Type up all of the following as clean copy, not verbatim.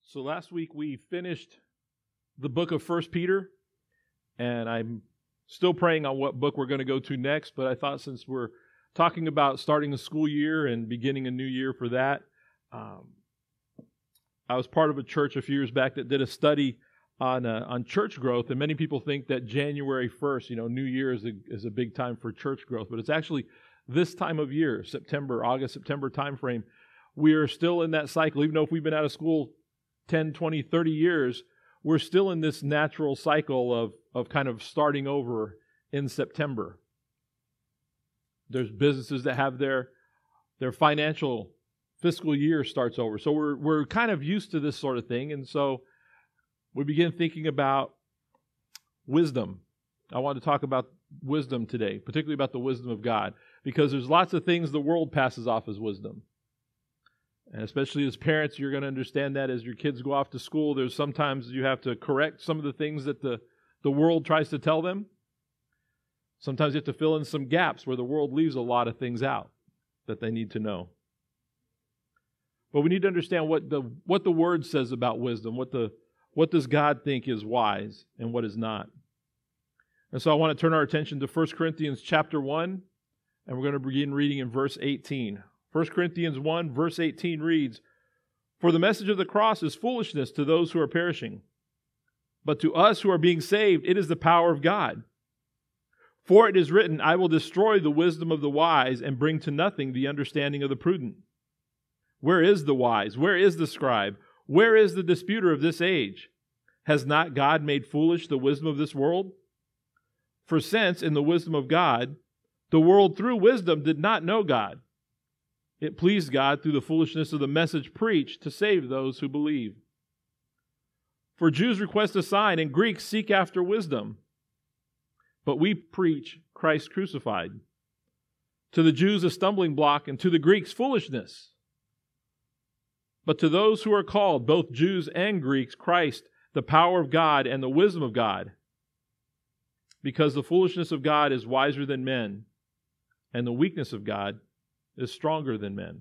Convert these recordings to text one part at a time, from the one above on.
So last week we finished the book of 1 Peter, and I'm still praying on what book we're going to go to next, but I thought since we're talking about starting the school year and beginning a new year for that, I was part of a church a few years back that did a study on church growth, and many people think that January 1st, New Year is a big time for church growth, but it's actually this time of year, August, September timeframe. We are still in that cycle, even though if we've been out of school 10, 20, 30 years, we're still in this natural cycle of kind of starting over in September. There's businesses that have their financial fiscal year starts over. So we're kind of used to this sort of thing. And so we begin thinking about wisdom. I want to talk about wisdom today, particularly about the wisdom of God, because there's lots of things the world passes off as wisdom. And especially as parents, you're going to understand that as your kids go off to school, there's sometimes you have to correct some of the things that the world tries to tell them. Sometimes you have to fill in some gaps where the world leaves a lot of things out that they need to know. But we need to understand what the Word says about wisdom. What does God think is wise and what is not? And so I want to turn our attention to 1 Corinthians chapter 1, and we're going to begin reading in verse 18. 1 Corinthians 1, verse 18 reads, "For the message of the cross is foolishness to those who are perishing, but to us who are being saved, it is the power of God. For it is written, I will destroy the wisdom of the wise and bring to nothing the understanding of the prudent. Where is the wise? Where is the scribe? Where is the disputer of this age? Has not God made foolish the wisdom of this world? For since, in the wisdom of God, the world through wisdom did not know God, it pleased God through the foolishness of the message preached to save those who believe. For Jews request a sign and Greeks seek after wisdom. But we preach Christ crucified. To the Jews a stumbling block and to the Greeks foolishness. But to those who are called, both Jews and Greeks, Christ, the power of God and the wisdom of God. Because the foolishness of God is wiser than men, and the weakness of God is stronger than men."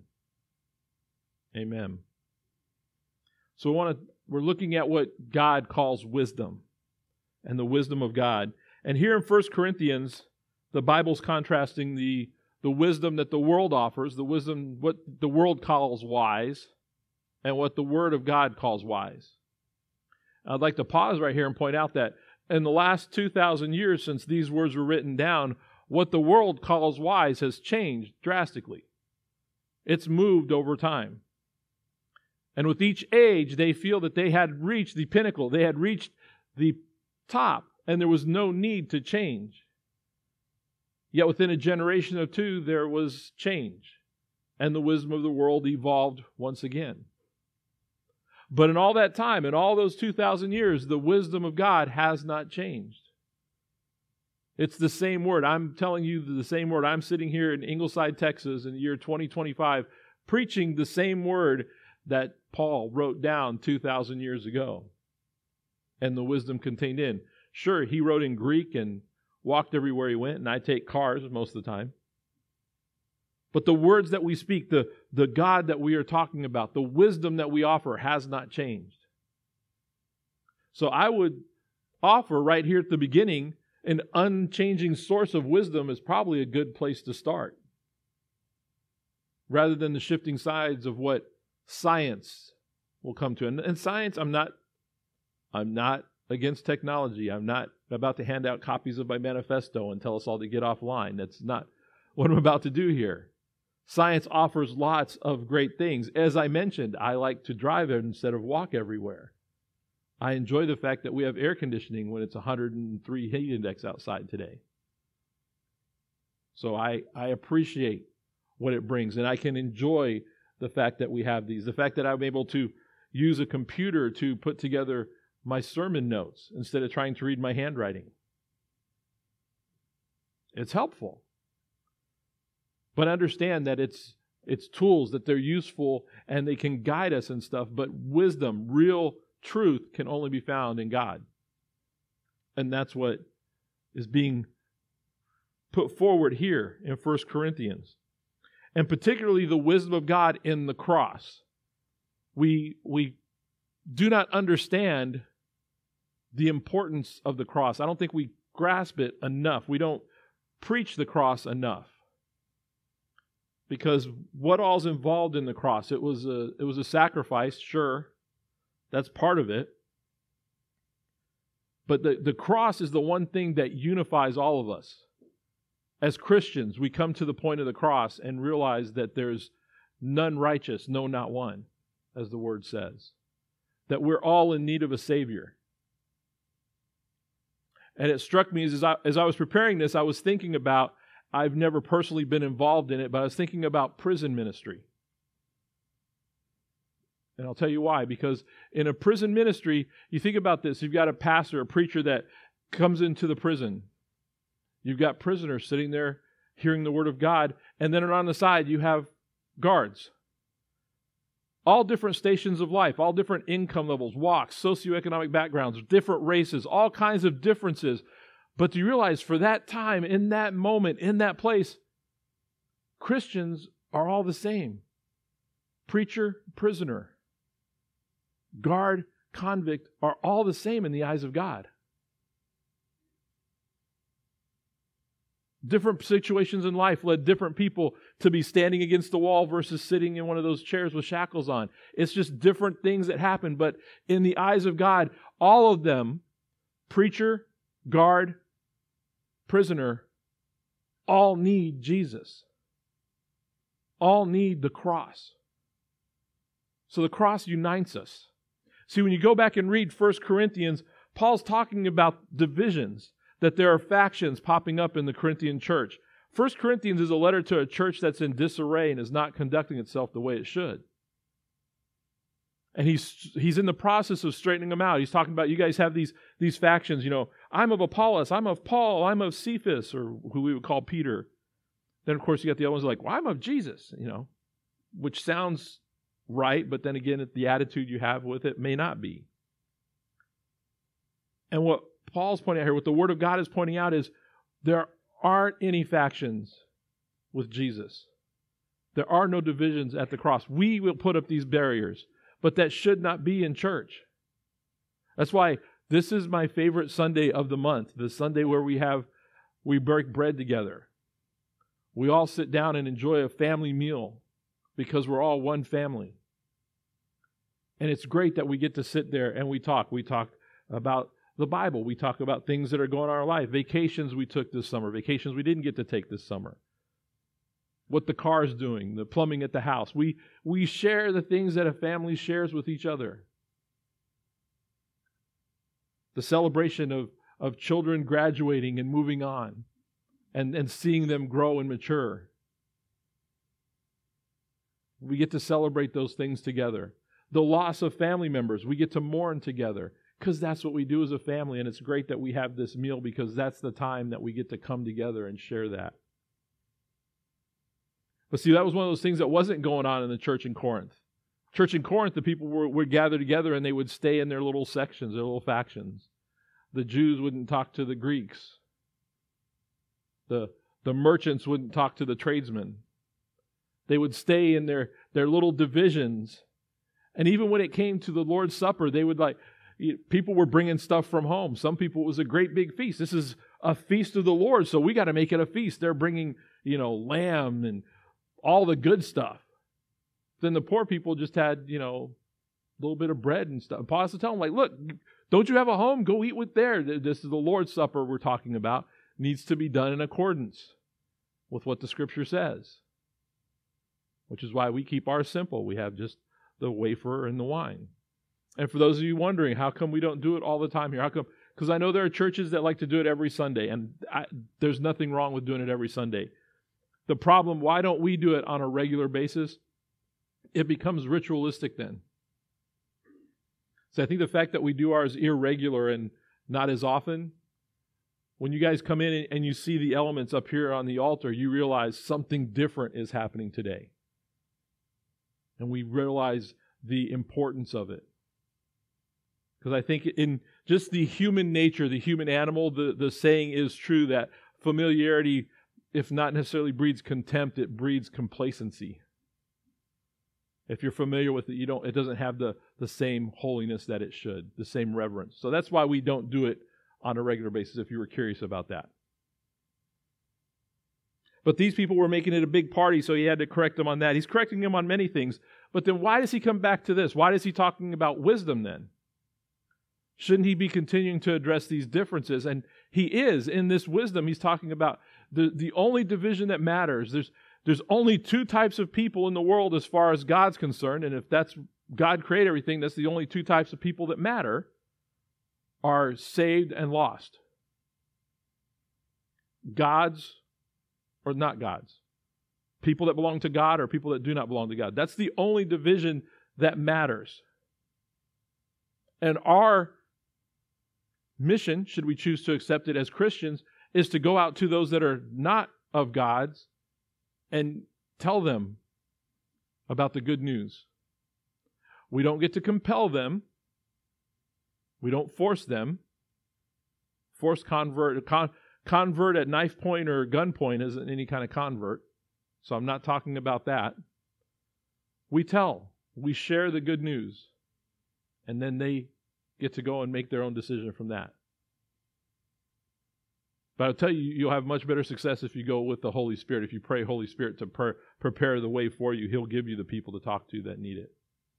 Amen. So we're looking at what God calls wisdom and the wisdom of God. And here in 1 Corinthians, the Bible's contrasting the wisdom that the world offers, the wisdom, what the world calls wise, and what the Word of God calls wise. I'd like to pause right here and point out that in the last 2,000 years since these words were written down, what the world calls wise has changed drastically. It's moved over time. And with each age, they feel that they had reached the pinnacle. They had reached the top, and there was no need to change. Yet within a generation or two, there was change, and the wisdom of the world evolved once again. But in all that time, in all those 2,000 years, the wisdom of God has not changed. It's the same Word. I'm telling you the same Word. I'm sitting here in Ingleside, Texas in the year 2025, preaching the same Word that Paul wrote down 2,000 years ago. And the wisdom contained in. Sure, he wrote in Greek and walked everywhere he went, and I take cars most of the time. But the words that we speak, the God that we are talking about, the wisdom that we offer has not changed. So I would offer right here at the beginning, an unchanging source of wisdom is probably a good place to start. Rather than the shifting sides of what science will come to. And science, I'm not against technology. I'm not about to hand out copies of my manifesto and tell us all to get offline. That's not what I'm about to do here. Science offers lots of great things. As I mentioned, I like to drive instead of walk everywhere. I enjoy the fact that we have air conditioning when it's 103 heat index outside today. So I appreciate what it brings, and I can enjoy the fact that we have these. The fact that I'm able to use a computer to put together my sermon notes instead of trying to read my handwriting. It's helpful. But understand that it's tools, that they're useful, and they can guide us and stuff, but wisdom, real truth can only be found in God. And that's what is being put forward here in 1 Corinthians. And particularly the wisdom of God in the cross. We do not understand the importance of the cross. I don't think we grasp it enough. We don't preach the cross enough. Because what all's involved in the cross? It was a sacrifice, sure. That's part of it. But the cross is the one thing that unifies all of us. As Christians, we come to the point of the cross and realize that there's none righteous, no, not one, as the word says. That we're all in need of a Savior. And it struck me as I was preparing this, I was thinking about, I've never personally been involved in it, but I was thinking about prison ministry. And I'll tell you why. Because in a prison ministry, you think about this, you've got a pastor, a preacher that comes into the prison. You've got prisoners sitting there hearing the Word of God, and then on the side you have guards. All different stations of life, all different income levels, walks, socioeconomic backgrounds, different races, all kinds of differences. But do you realize for that time, in that moment, in that place, Christians are all the same. Preacher, prisoner, guard, convict are all the same in the eyes of God. Different situations in life led different people to be standing against the wall versus sitting in one of those chairs with shackles on. It's just different things that happen. But in the eyes of God, all of them, preacher, guard, prisoner, all need Jesus. All need the cross. So the cross unites us. See, when you go back and read 1 Corinthians, Paul's talking about divisions, that there are factions popping up in the Corinthian church. 1 Corinthians is a letter to a church that's in disarray and is not conducting itself the way it should. And he's in the process of straightening them out. He's talking about, you guys have these factions, I'm of Apollos, I'm of Paul, I'm of Cephas, or who we would call Peter. Then, of course, you got the other ones like, well, I'm of Jesus, which sounds right, but then again, the attitude you have with it may not be. And what Paul's pointing out here, what the Word of God is pointing out is there aren't any factions with Jesus. There are no divisions at the cross. We will put up these barriers, but that should not be in church. That's why this is my favorite Sunday of the month, the Sunday where we break bread together. We all sit down and enjoy a family meal because we're all one family. And it's great that we get to sit there and we talk. We talk about the Bible. We talk about things that are going on in our life. Vacations we took this summer. Vacations we didn't get to take this summer. What the car's doing. The plumbing at the house. We share the things that a family shares with each other. The celebration of children graduating and moving on. And seeing them grow and mature. We get to celebrate those things together. The loss of family members. We get to mourn together. Because that's what we do as a family, and it's great that we have this meal because that's the time that we get to come together and share that. But see, that was one of those things that wasn't going on in the church in Corinth. Church in Corinth, the people would gather together and they would stay in their little sections, their little factions. The Jews wouldn't talk to the Greeks. The merchants wouldn't talk to the tradesmen. They would stay in their little divisions. And even when it came to the Lord's Supper, they would people were bringing stuff from home. Some people, it was a great big feast. This is a feast of the Lord, so we got to make it a feast. They're bringing, lamb and all the good stuff. Then the poor people just had, a little bit of bread and stuff. Paul has to tell them, look, don't you have a home? Go eat with there. This is the Lord's Supper we're talking about. Needs to be done in accordance with what the Scripture says. Which is why we keep ours simple. We have just the wafer and the wine. And for those of you wondering, how come we don't do it all the time here? How come? Because I know there are churches that like to do it every Sunday, and there's nothing wrong with doing it every Sunday. The problem, why don't we do it on a regular basis? It becomes ritualistic then. So I think the fact that we do ours irregular and not as often, when you guys come in and you see the elements up here on the altar, you realize something different is happening today. And we realize the importance of it. Because I think in just the human nature, the human animal, the saying is true that familiarity, if not necessarily breeds contempt, it breeds complacency. If you're familiar with it, it doesn't have the same holiness that it should, the same reverence. So that's why we don't do it on a regular basis, if you were curious about that. But these people were making it a big party, so he had to correct them on that. He's correcting them on many things. But then why does he come back to this? Why is he talking about wisdom then? Shouldn't he be continuing to address these differences? And he is. In this wisdom, he's talking about the only division that matters. There's only two types of people in the world as far as God's concerned. And if that's God created everything, that's the only two types of people that matter, are saved and lost. God's or not God's. People that belong to God or people that do not belong to God. That's the only division that matters. And our mission, should we choose to accept it as Christians, is to go out to those that are not of God's and tell them about the good news. We don't get to compel them. We don't force them. Force convert at knife point or gun point isn't any kind of convert. So I'm not talking about that. We tell. We share the good news. And then they get to go and make their own decision from that. But I'll tell you, you'll have much better success if you go with the Holy Spirit. If you pray Holy Spirit to prepare the way for you, He'll give you the people to talk to that need it.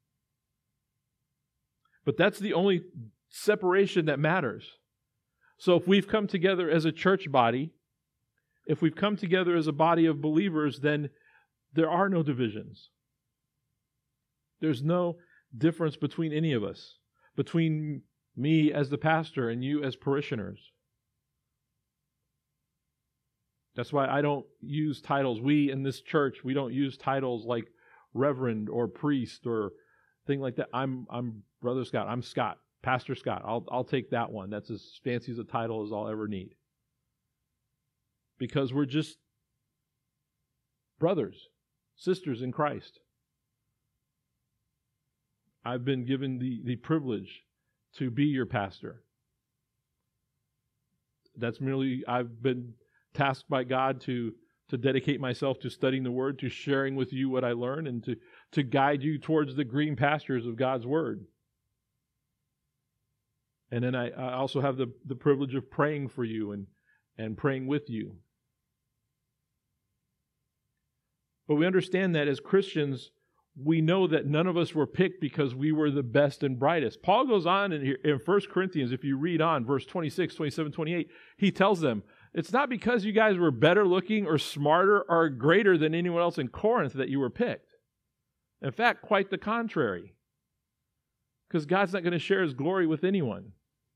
But that's the only separation that matters. So if we've come together as a church body, if we've come together as a body of believers, then there are no divisions. There's no difference between any of us, between me as the pastor and you as parishioners. That's why I don't use titles. We in this church, we don't use titles like reverend or priest or thing like that. I'm Brother Scott. I'm Scott. Pastor Scott. I'll take that one. That's as fancy as a title as I'll ever need. Because we're just brothers, sisters in Christ. I've been given the privilege to be your pastor. That's merely, I've been tasked by God to dedicate myself to studying the Word, to sharing with you what I learn, and to guide you towards the green pastures of God's Word. And then I also have the privilege of praying for you and praying with you. But we understand that as Christians, we know that none of us were picked because we were the best and brightest. Paul goes on in 1 Corinthians, if you read on, verse 26, 27, 28, he tells them, it's not because you guys were better looking or smarter or greater than anyone else in Corinth that you were picked. In fact, quite the contrary. Because God's not going to share His glory with anyone.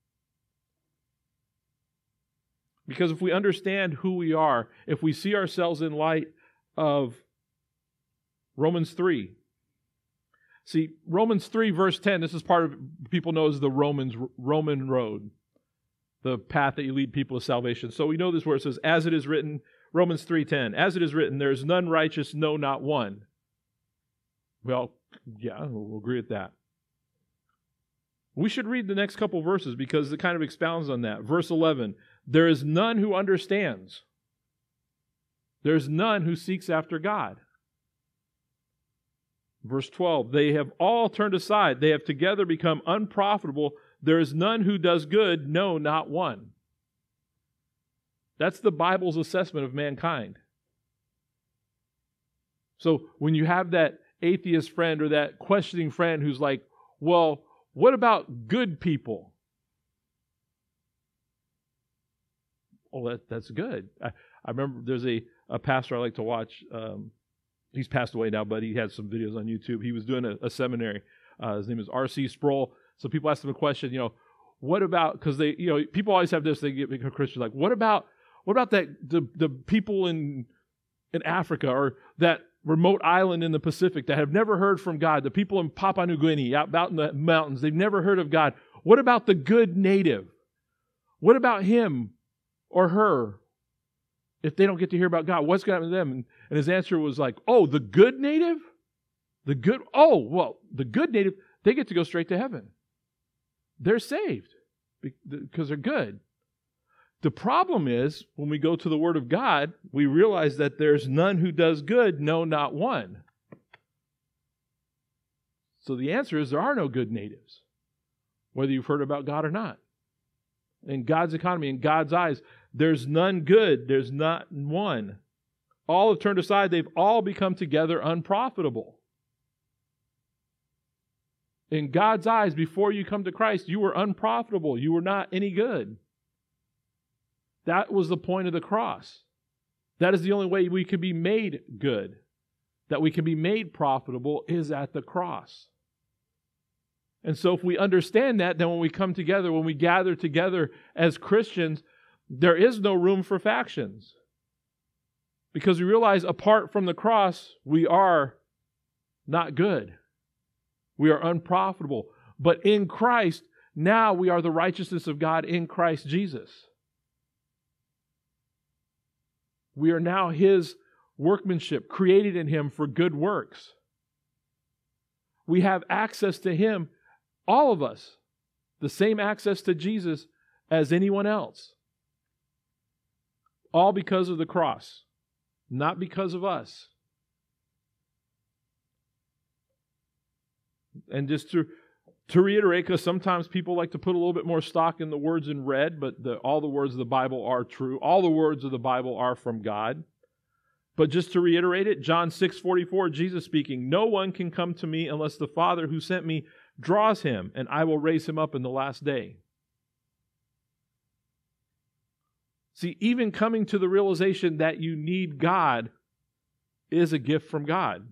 Because if we understand who we are, if we see ourselves in light of Romans 3. See, Romans 3 verse 10, this is part of, people know as the Roman road. The path that you lead people to salvation. So we know this where it says, as it is written, Romans 3:10, as it is written, there is none righteous, no, not one. Well, yeah, we'll agree with that. We should read the next couple verses because it kind of expounds on that. Verse 11, there is none who understands. There's none who seeks after God. Verse 12, they have all turned aside. They have together become unprofitable. There is none who does good, no, not one. That's the Bible's assessment of mankind. So when you have that atheist friend or that questioning friend who's like, well, what about good people? Oh, that's good. I remember there's a pastor I like to watch. He's passed away now, but he had some videos on YouTube. He was doing a seminary. His name is R.C. Sproul. So people ask him a question, what about, because they, people always have this, they get Christians like, what about that the people in Africa or that remote island in the Pacific that have never heard from God, the people in Papua New Guinea out in the mountains, they've never heard of God. What about the good native? What about him or her? If they don't get to hear about God, what's going to happen to them? And his answer was like, oh, the good native? The good native, they get to go straight to heaven. They're saved because they're good. The problem is, when we go to the Word of God, we realize that there's none who does good, no, not one. So the answer is there are no good natives, whether you've heard about God or not. In God's economy, in God's eyes, there's none good. There's not one. All have turned aside. They've all become together unprofitable. In God's eyes, before you come to Christ, you were unprofitable. You were not any good. That was the point of the cross. That is the only way we can be made good, that we can be made profitable, is at the cross. And so if we understand that, then when we come together, when we gather together as Christians, there is no room for factions. Because we realize apart from the cross, we are not good. We are unprofitable. But in Christ, now we are the righteousness of God in Christ Jesus. We are now His workmanship, created in Him for good works. We have access to Him, all of us, the same access to Jesus as anyone else. All because of the cross, not because of us. And just to reiterate, because sometimes people like to put a little bit more stock in the words in red, but all the words of the Bible are true. All the words of the Bible are from God. But just to reiterate it, John 6:44, Jesus speaking, "No one can come to me unless the Father who sent me draws him, and I will raise him up in the last day." See, even coming to the realization that you need God is a gift from God.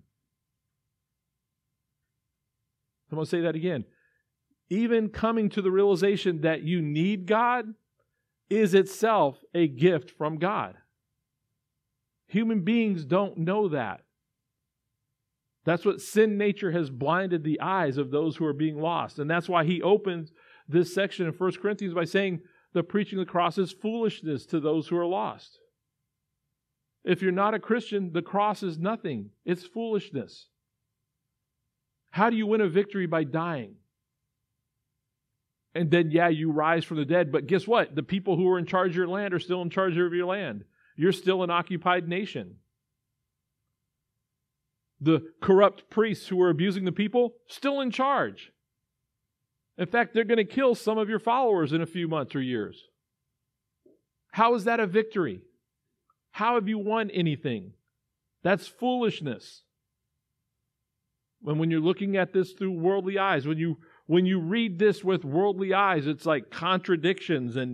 I'm going to say that again. Even coming to the realization that you need God is itself a gift from God. Human beings don't know that. That's what sin nature has blinded the eyes of those who are being lost. And that's why he opens this section in 1 Corinthians by saying the preaching of the cross is foolishness to those who are lost. If you're not a Christian, the cross is nothing. It's foolishness. How do you win a victory? By dying. And then, you rise from the dead. But guess what? The people who are in charge of your land are still in charge of your land. You're still an occupied nation. The corrupt priests who are abusing the people, still in charge. In fact, they're going to kill some of your followers in a few months or years. How is that a victory? How have you won anything? That's foolishness. When you're looking at this through worldly eyes, when you read this with worldly eyes, it's like contradictions and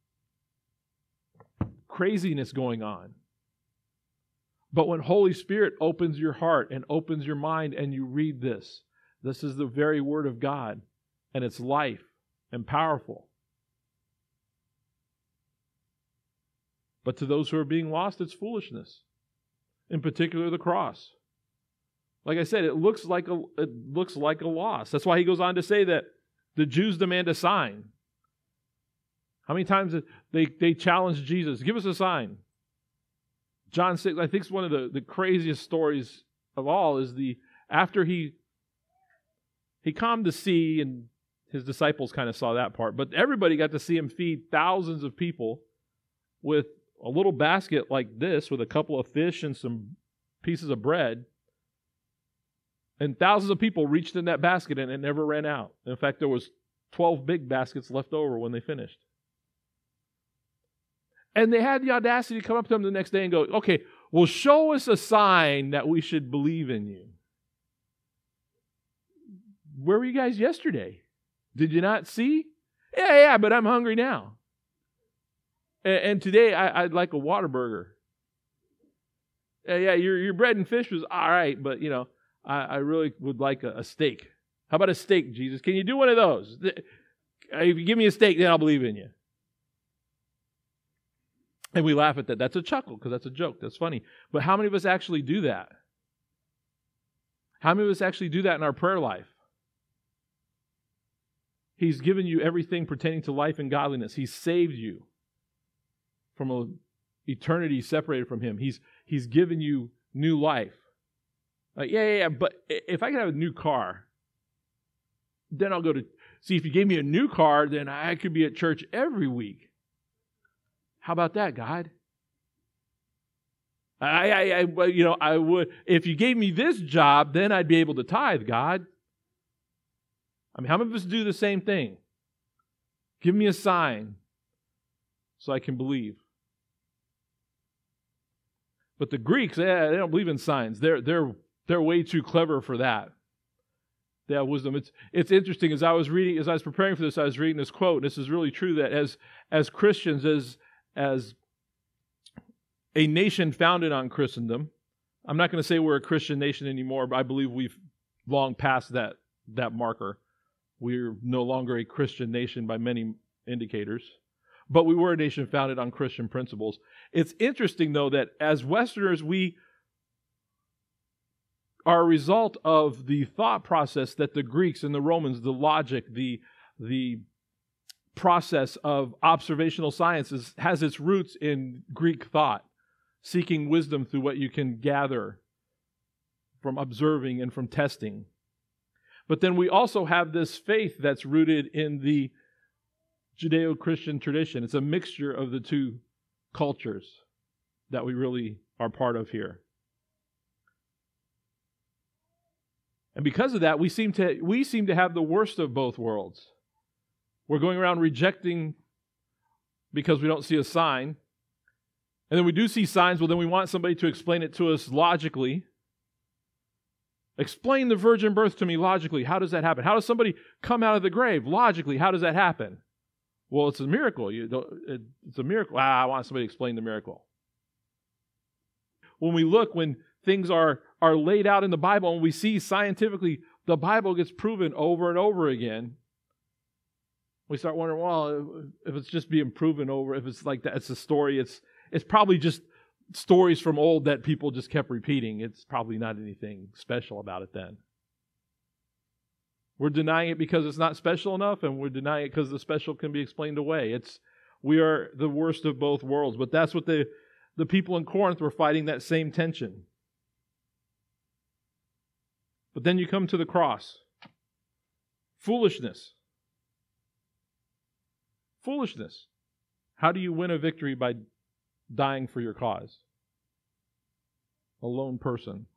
craziness going on. But when Holy Spirit opens your heart and opens your mind and you read this is the very Word of God, and it's life and powerful. But to those who are being lost, it's foolishness. In particular, the cross. Like I said, it looks like a loss. That's why he goes on to say that the Jews demand a sign. How many times they challenge Jesus? Give us a sign. John 6, I think it's one of the craziest stories of all, is after he calmed the sea, and his disciples kind of saw that part, but everybody got to see him feed thousands of people with a little basket like this with a couple of fish and some pieces of bread. And thousands of people reached in that basket and it never ran out. In fact, there was 12 big baskets left over when they finished. And they had the audacity to come up to him the next day and go, "Okay, well, show us a sign that we should believe in you." Where were you guys yesterday? Did you not see? Yeah, but I'm hungry now. And today I'd like a Whataburger. Your bread and fish was all right, but I really would like a steak. How about a steak, Jesus? Can you do one of those? If you give me a steak, then I'll believe in you. And we laugh at that. That's a chuckle because that's a joke. That's funny. But how many of us actually do that? How many of us actually do that in our prayer life? He's given you everything pertaining to life and godliness. He's saved you from an eternity separated from Him. He's given you new life. Like, but if I could have a new car, then I'll go to... See, if you gave me a new car, then I could be at church every week. How about that, God? I would... If you gave me this job, then I'd be able to tithe, God. I mean, how many of us do the same thing? Give me a sign so I can believe. But the Greeks, they don't believe in signs. They're way too clever for that. They have wisdom. It's interesting, as I was preparing for this, I was reading this quote, and this is really true, that as Christians, as a nation founded on Christendom, I'm not going to say we're a Christian nation anymore, but I believe we've long passed that marker. We're no longer a Christian nation by many indicators, but we were a nation founded on Christian principles. It's interesting, though, that as Westerners, we are a result of the thought process that the Greeks and the Romans, the logic, the process of observational science has its roots in Greek thought, seeking wisdom through what you can gather from observing and from testing. But then we also have this faith that's rooted in the Judeo-Christian tradition. It's a mixture of the two cultures that we really are part of here. And because of that, we seem to have the worst of both worlds. We're going around rejecting because we don't see a sign. And then we do see signs, well, then we want somebody to explain it to us logically. Explain the virgin birth to me logically. How does that happen? How does somebody come out of the grave? Logically, how does that happen? Well, it's a miracle. It's a miracle. I want somebody to explain the miracle. When things are laid out in the Bible and we see scientifically the Bible gets proven over and over again, we start wondering, well, if it's just being proven over, if it's like that, it's a story, it's probably just stories from old that people just kept repeating. It's probably not anything special about it then. We're denying it because it's not special enough, and we're denying it because the special can be explained away. We are the worst of both worlds. But that's what the people in Corinth were fighting, that same tension. But then you come to the cross. Foolishness. Foolishness. How do you win a victory? By dying for your cause. A lone person.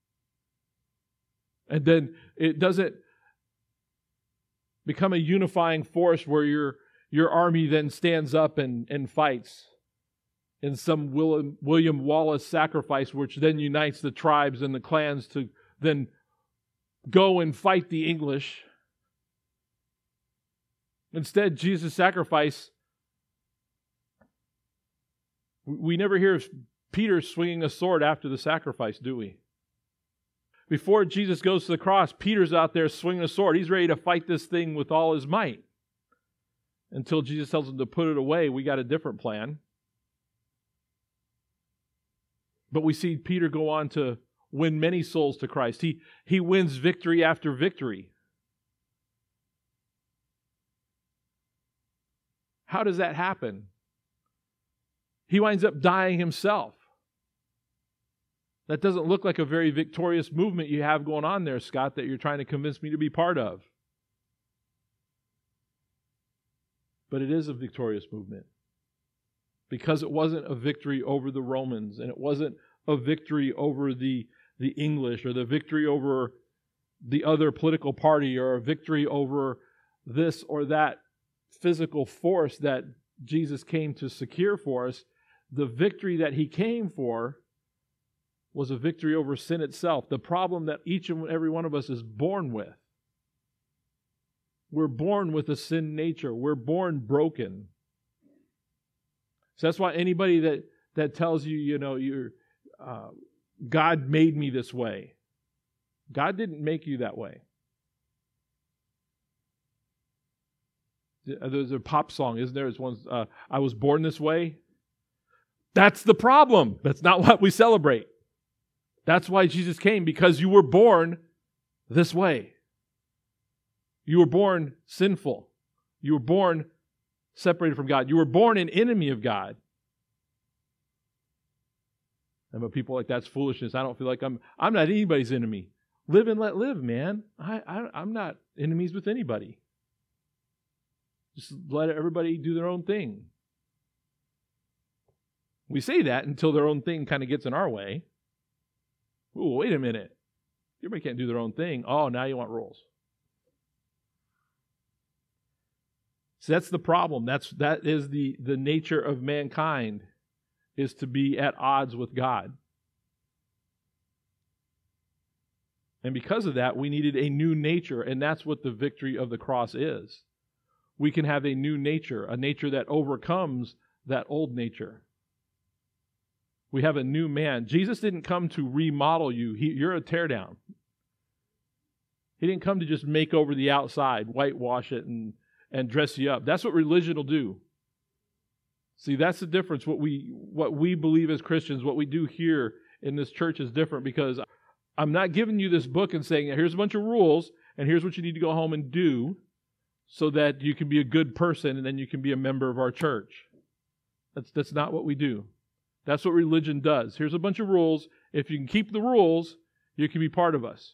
And then it doesn't become a unifying force where your army then stands up and fights in some William Wallace sacrifice, which then unites the tribes and the clans to then go and fight the English. Instead, Jesus' sacrifice, we never hear of Peter swinging a sword after the sacrifice, do we? Before Jesus goes to the cross, Peter's out there swinging a sword. He's ready to fight this thing with all his might. Until Jesus tells him to put it away, we got a different plan. But we see Peter go on to win many souls to Christ. He wins victory after victory. How does that happen? He winds up dying himself. That doesn't look like a very victorious movement you have going on there, Scott, that you're trying to convince me to be part of. But it is a victorious movement. Because it wasn't a victory over the Romans, and it wasn't a victory over the English, or the victory over the other political party, or a victory over this or that physical force that Jesus came to secure for us. The victory that he came for was a victory over sin itself, the problem that each and every one of us is born with. We're born with a sin nature. We're born broken. So that's why anybody that tells you, God made me this way. God didn't make you that way. There's a pop song, isn't there? It's one, I was born this way. That's the problem. That's not what we celebrate. That's why Jesus came, because you were born this way. You were born sinful. You were born separated from God. You were born an enemy of God. And but people like, that's foolishness. I don't feel like I'm not anybody's enemy. Live and let live, man. I'm not enemies with anybody. Just let everybody do their own thing. We say that until their own thing kind of gets in our way. Ooh, wait a minute. Everybody can't do their own thing. Oh, now you want rules. So that's the problem. That is the nature of mankind, is to be at odds with God. And because of that, we needed a new nature, and that's what the victory of the cross is. We can have a new nature, a nature that overcomes that old nature. We have a new man. Jesus didn't come to remodel you. You're a teardown. He didn't come to just make over the outside, whitewash it, and dress you up. That's what religion will do. See, that's the difference. What we believe as Christians, what we do here in this church is different, because I'm not giving you this book and saying, here's a bunch of rules, and here's what you need to go home and do so that you can be a good person and then you can be a member of our church. That's not what we do. That's what religion does. Here's a bunch of rules. If you can keep the rules, you can be part of us.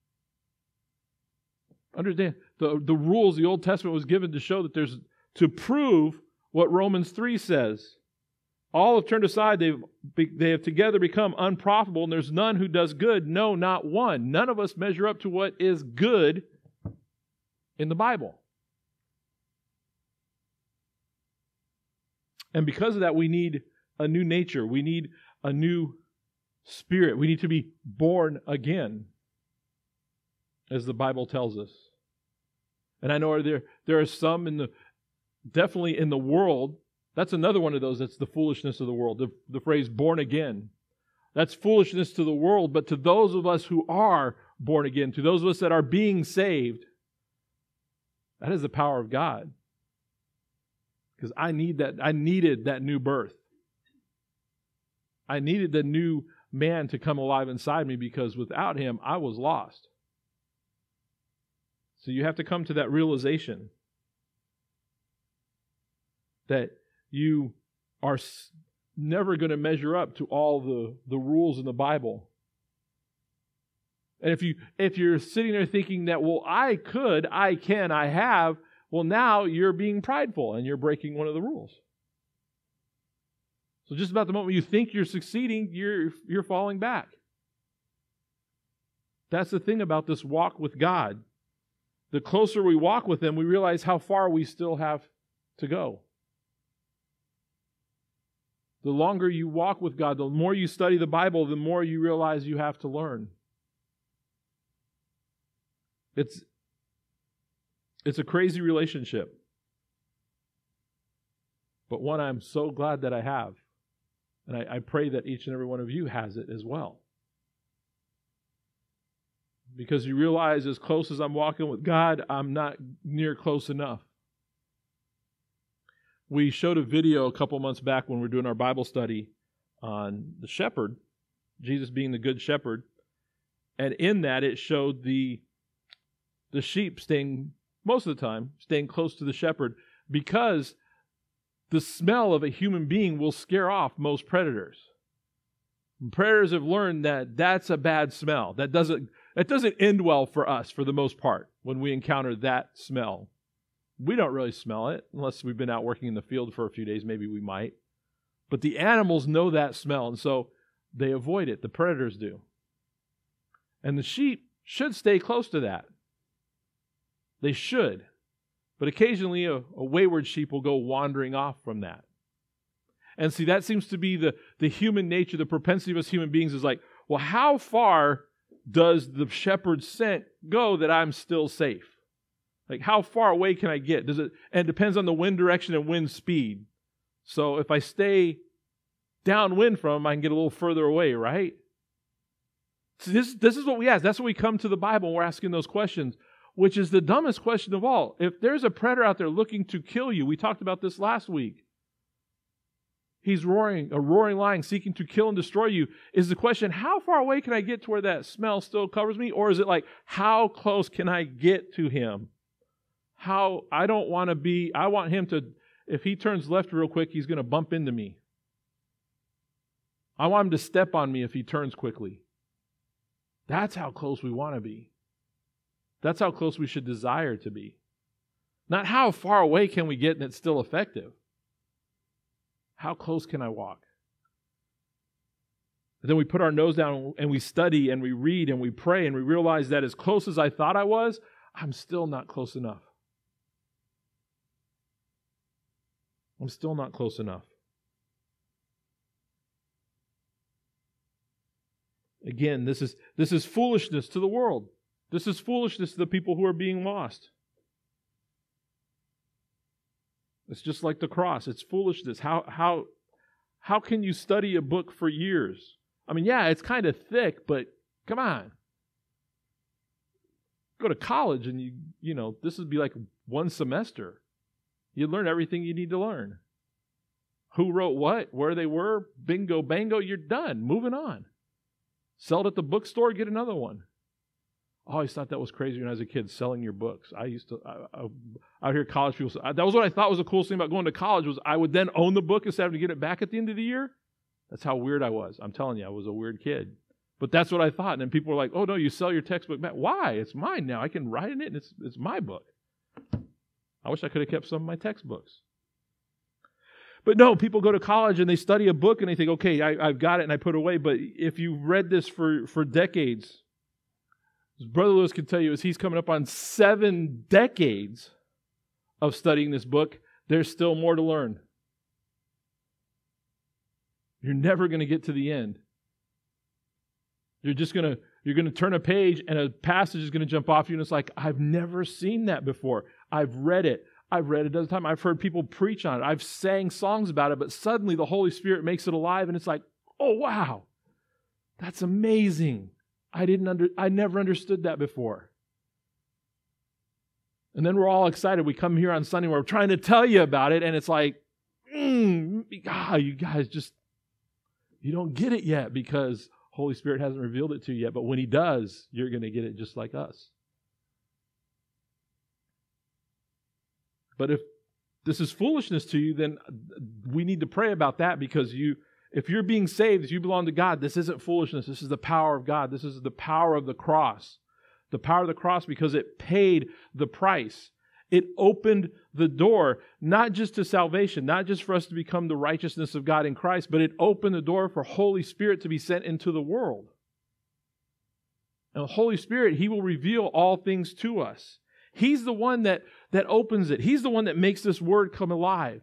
Understand, the rules, the Old Testament was given to show that to prove what Romans 3 says. All have turned aside, they have together become unprofitable, and there's none who does good, no, not one. None of us measure up to what is good in the Bible. And because of that, we need a new nature. We need a new spirit. We need to be born again, as the Bible tells us. And I know there are some definitely in the world. That's another one of those. That's the foolishness of the world. The phrase born again. That's foolishness to the world, but to those of us who are born again, to those of us that are being saved, that is the power of God. Because I needed that new birth. I needed the new man to come alive inside me, because without him, I was lost. So you have to come to that realization that you are never going to measure up to all the rules in the Bible. And if you're sitting there thinking that, well, I could, I can, I have, well, now you're being prideful and you're breaking one of the rules. So just about the moment you think you're succeeding, you're falling back. That's the thing about this walk with God. The closer we walk with Him, we realize how far we still have to go. The longer you walk with God, the more you study the Bible, the more you realize you have to learn. It's a crazy relationship, but one I'm so glad that I have. And I pray that each and every one of you has it as well. Because you realize, as close as I'm walking with God, I'm not near close enough. We showed a video a couple months back when we were doing our Bible study on the shepherd, Jesus being the good shepherd. And in that, it showed the sheep staying, most of the time, staying close to the shepherd, because the smell of a human being will scare off most predators. And predators have learned that that's a bad smell. That doesn't end well for us, for the most part, when we encounter that smell. We don't really smell it, unless we've been out working in the field for a few days. Maybe we might. But the animals know that smell, and so they avoid it. The predators do. And the sheep should stay close to that. They should. But occasionally a wayward sheep will go wandering off from that. And see, that seems to be the human nature, the propensity of us human beings is like, well, how far does the shepherd's scent go that I'm still safe? Like, how far away can I get? And it depends on the wind direction and wind speed. So if I stay downwind from him, I can get a little further away, right? So this is what we ask. That's when we come to the Bible and we're asking those questions, which is the dumbest question of all. If there's a predator out there looking to kill you, we talked about this last week. He's roaring, a roaring lion seeking to kill and destroy you. Is the question, how far away can I get to where that smell still covers me? Or is it like, how close can I get to him? I want him to, if he turns left real quick, he's going to bump into me. I want him to step on me if he turns quickly. That's how close we want to be. That's how close we should desire to be. Not how far away can we get and it's still effective. How close can I walk? And then we put our nose down and we study and we read and we pray and we realize that as close as I thought I was, I'm still not close enough. I'm still not close enough. Again, this is foolishness to the world. This is foolishness to the people who are being lost. It's just like the cross. It's foolishness. How can you study a book for years? I mean, yeah, it's kind of thick, but come on. Go to college and you know, this would be like one semester. You learn everything you need to learn. Who wrote what, where they were, bingo, bango, you're done. Moving on. Sell it at the bookstore, get another one. I always thought that was crazy when I was a kid, selling your books. I hear college people say, that was what I thought was the coolest thing about going to college, was I would then own the book instead of having to get it back at the end of the year. That's how weird I was. I'm telling you, I was a weird kid. But that's what I thought. And then people were like, oh no, you sell your textbook back. Why? It's mine now. I can write in it and it's my book. I wish I could have kept some of my textbooks. But no, people go to college and they study a book and they think, okay, I've got it and I put it away. But if you've read this for decades, as Brother Lewis can tell you, as he's coming up on 7 decades of studying this book, there's still more to learn. You're never going to get to the end. You're going to turn a page and a passage is going to jump off you and it's like, I've never seen that before. I've read it a dozen times. I've heard people preach on it. I've sang songs about it, but suddenly the Holy Spirit makes it alive and it's like, oh wow, that's amazing. I never understood that before. And then we're all excited. We come here on Sunday, we're trying to tell you about it, and it's like, you guys you don't get it yet because Holy Spirit hasn't revealed it to you yet. But when He does, you're going to get it just like us. But if this is foolishness to you, then we need to pray about that, because if you're being saved, if you belong to God, this isn't foolishness. This is the power of God. This is the power of the cross. The power of the cross, because it paid the price. It opened the door, not just to salvation, not just for us to become the righteousness of God in Christ, but it opened the door for Holy Spirit to be sent into the world. And the Holy Spirit, He will reveal all things to us. He's the one that opens it. He's the one that makes this word come alive.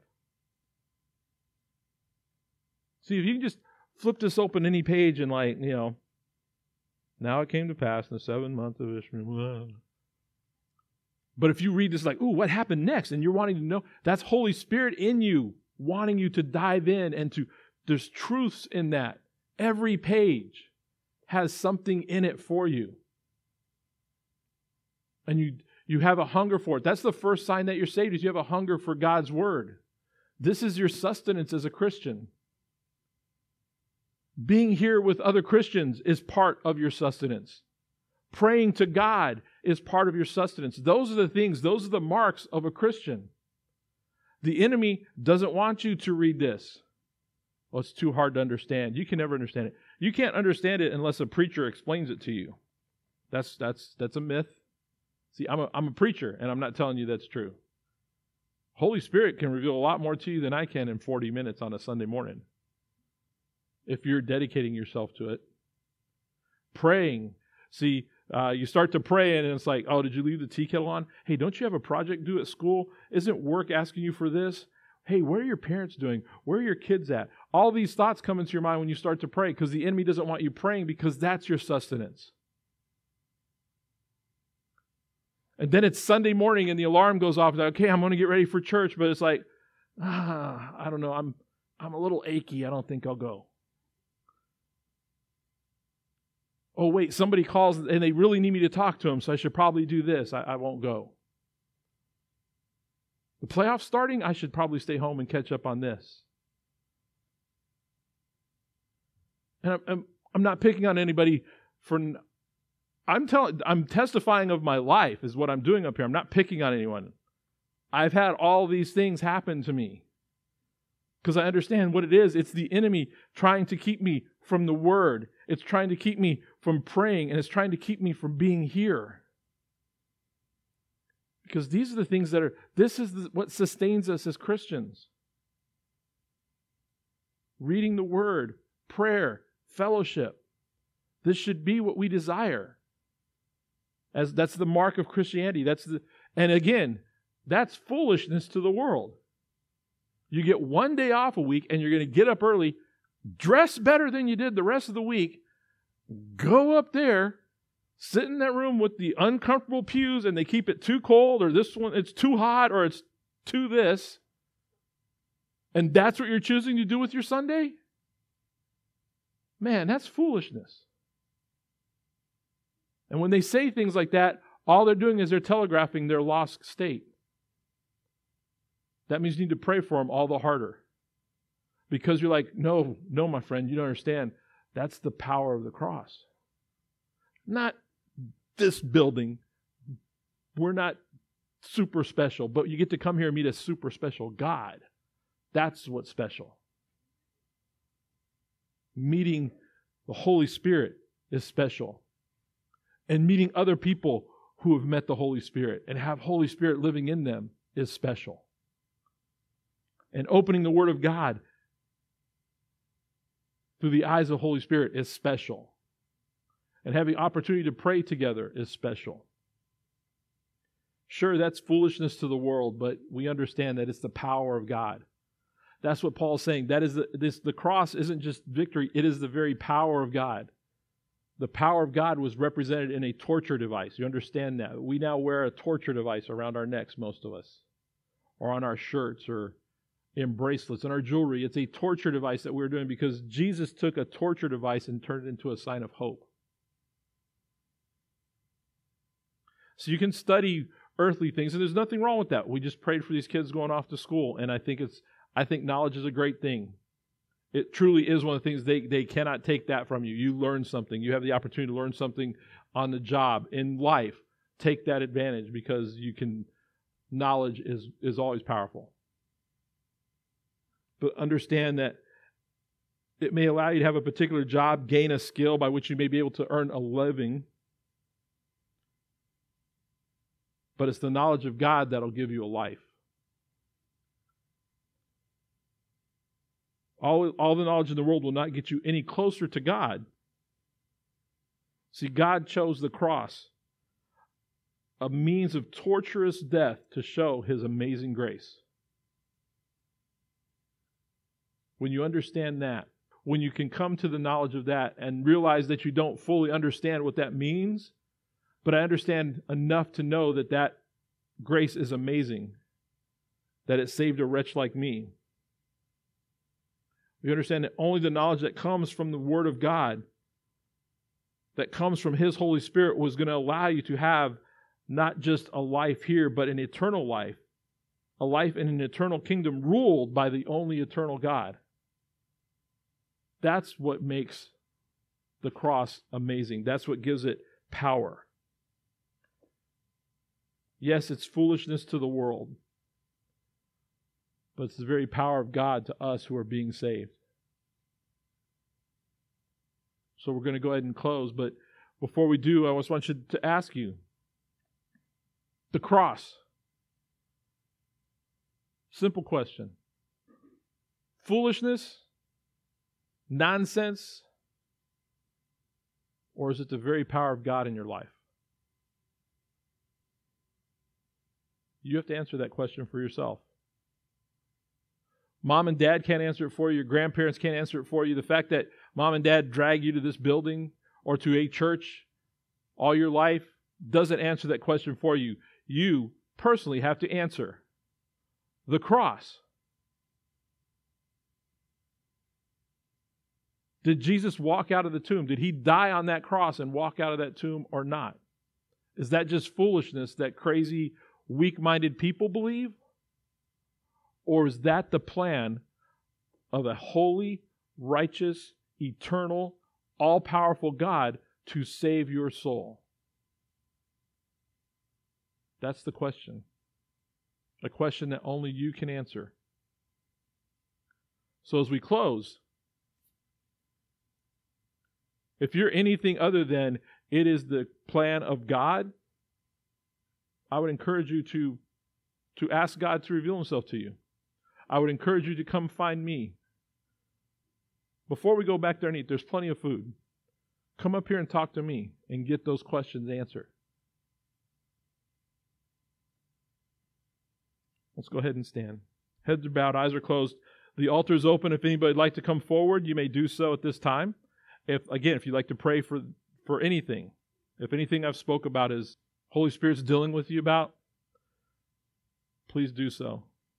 See, if you can just flip this open any page and now it came to pass in the 7th month of Ishmael. But if you read this like, ooh, what happened next? And you're wanting to know, that's Holy Spirit in you, wanting you to dive in and there's truths in that. Every page has something in it for you. And you have a hunger for it. That's the first sign that you're saved, is you have a hunger for God's Word. This is your sustenance as a Christian. Being here with other Christians is part of your sustenance. Praying to God is part of your sustenance. Those are the things, those are the marks of a Christian. The enemy doesn't want you to read this. Well, it's too hard to understand. You can never understand it. You can't understand it unless a preacher explains it to you. That's a myth. See, I'm a preacher, and I'm not telling you that's true. Holy Spirit can reveal a lot more to you than I can in 40 minutes on a Sunday morning, if you're dedicating yourself to it. Praying. See, you start to pray and it's like, oh, did you leave the tea kettle on? Hey, don't you have a project due at school? Isn't work asking you for this? Hey, what are your parents doing? Where are your kids at? All these thoughts come into your mind when you start to pray, because the enemy doesn't want you praying, because that's your sustenance. And then it's Sunday morning and the alarm goes off. It's like, okay, I'm going to get ready for church. But it's like, I don't know. I'm a little achy. I don't think I'll go. Oh, wait, somebody calls and they really need me to talk to them, so I should probably do this. I won't go. The playoffs starting, I should probably stay home and catch up on this. And I'm not picking on anybody for... I'm testifying of my life is what I'm doing up here. I'm not picking on anyone. I've had all these things happen to me because I understand what it is. It's the enemy trying to keep me from the Word. It's trying to keep me from praying, and it's trying to keep me from being here. Because these are the things what sustains us as Christians. Reading the Word, prayer, fellowship. This should be what we desire. As that's the mark of Christianity. And again, that's foolishness to the world. You get one day off a week, and you're going to get up early, dress better than you did the rest of the week, go up there, sit in that room with the uncomfortable pews, and they keep it too cold, or this one, it's too hot, or it's too this. And that's what you're choosing to do with your Sunday? Man, that's foolishness. And when they say things like that, all they're doing is they're telegraphing their lost state. That means you need to pray for them all the harder. Because you're like, no, my friend, you don't understand. That's the power of the cross. Not this building. We're not super special, but you get to come here and meet a super special God. That's what's special. Meeting the Holy Spirit is special. And meeting other people who have met the Holy Spirit and have Holy Spirit living in them is special. And opening the Word of God through the eyes of the Holy Spirit is special. And having opportunity to pray together is special. Sure, that's foolishness to the world, but we understand that it's the power of God. That's what Paul's saying. That is the cross isn't just victory, it is the very power of God. The power of God was represented in a torture device. You understand that? We now wear a torture device around our necks, most of us, or on our shirts, or in bracelets, and our jewelry. It's a torture device that we're doing because Jesus took a torture device and turned it into a sign of hope. So you can study earthly things, and there's nothing wrong with that. We just prayed for these kids going off to school, and I think knowledge is a great thing. It truly is one of the things they cannot take that from you. You learn something. You have the opportunity to learn something on the job, in life. Take that advantage because knowledge is always powerful. But understand that it may allow you to have a particular job, gain a skill by which you may be able to earn a living. But it's the knowledge of God that'll give you a life. All the knowledge in the world will not get you any closer to God. See, God chose the cross, a means of torturous death, to show His amazing grace. When you understand that, when you can come to the knowledge of that and realize that you don't fully understand what that means, but I understand enough to know that grace is amazing, that it saved a wretch like me. You understand that only the knowledge that comes from the Word of God, that comes from His Holy Spirit, was going to allow you to have not just a life here, but an eternal life. A life in an eternal kingdom ruled by the only eternal God. That's what makes the cross amazing. That's what gives it power. Yes, it's foolishness to the world, but it's the very power of God to us who are being saved. So we're going to go ahead and close, but before we do, I just want you to ask you, the cross. Simple question. Foolishness? Nonsense? Or is it the very power of God in your life? You have to answer that question for yourself. Mom and dad can't answer it for you. Your grandparents can't answer it for you. The fact that mom and dad drag you to this building or to a church all your life doesn't answer that question for you. You personally have to answer. The cross. Did Jesus walk out of the tomb? Did He die on that cross and walk out of that tomb or not? Is that just foolishness that crazy, weak-minded people believe? Or is that the plan of a holy, righteous, eternal, all-powerful God to save your soul? That's the question. A question that only you can answer. So as we close, if you're anything other than it is the plan of God, I would encourage you to ask God to reveal Himself to you. I would encourage you to come find me. Before we go back there and eat, there's plenty of food. Come up here and talk to me and get those questions answered. Let's go ahead and stand. Heads are bowed, eyes are closed. The altar is open. If anybody would like to come forward, you may do so at this time. If you'd like to pray for anything, if anything I've spoke about is Holy Spirit's dealing with you about, please do so.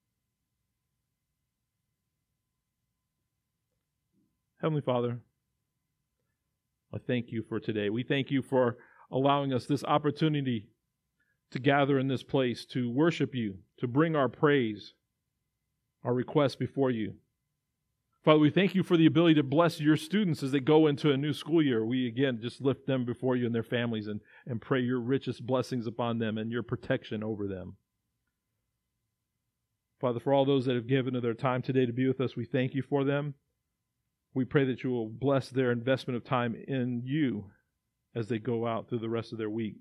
Heavenly Father, I thank you for today. We thank you for allowing us this opportunity to gather in this place, to worship you, to bring our praise, our requests before you. Father, we thank you for the ability to bless your students as they go into a new school year. We, again, just lift them before you and their families and pray your richest blessings upon them and your protection over them. Father, for all those that have given of their time today to be with us, we thank you for them. We pray that you will bless their investment of time in you as they go out through the rest of their week.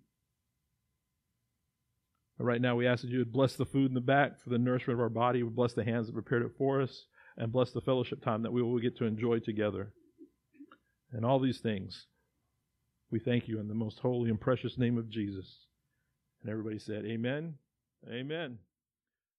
Right now, we ask that you would bless the food in the back for the nourishment of our body. We bless the hands that prepared it for us, and bless the fellowship time that we will get to enjoy together. And all these things, we thank you in the most holy and precious name of Jesus. And everybody said, amen, amen.